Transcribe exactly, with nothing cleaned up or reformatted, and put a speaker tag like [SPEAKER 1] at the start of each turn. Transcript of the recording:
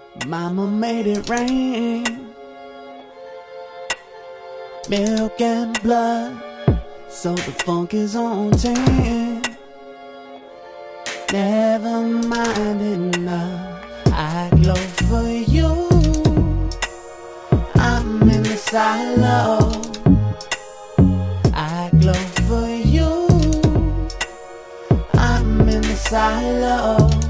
[SPEAKER 1] Mama made it rain, milk and blood, so the funk is on ten. Never mind enough, I glow for you. I'm in the silo, I glow for you. I'm in the silo.